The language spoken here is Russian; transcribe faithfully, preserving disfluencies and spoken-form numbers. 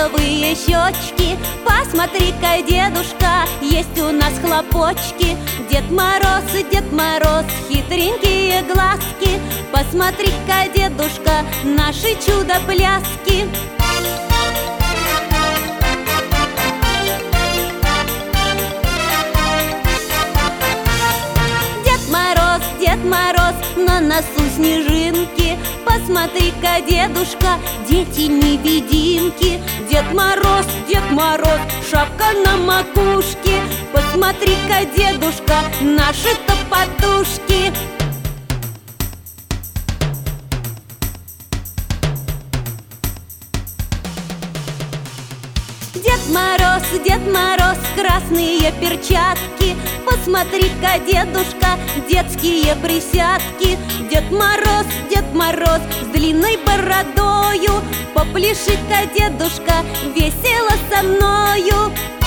розовые щечки. Посмотри-ка, дедушка, есть у нас хлопочки. Дед Мороз, Дед Мороз, хитренькие глазки. Посмотри-ка, дедушка, наши чудо-пляски. Дед Мороз, Дед Мороз, на носу снежинки. Посмотри-ка, дедушка, дети-невидимки. Дед Мороз, Дед Мороз, шапка на макушке. Посмотри-ка, дедушка, наши-то подушки. Дед Мороз, Дед Мороз, красные перчатки. Посмотри-ка, дедушка, детские присядки. Дед Мороз, Дед Мороз, с длинной бородою. Попляши-ка, дедушка, весело со мною.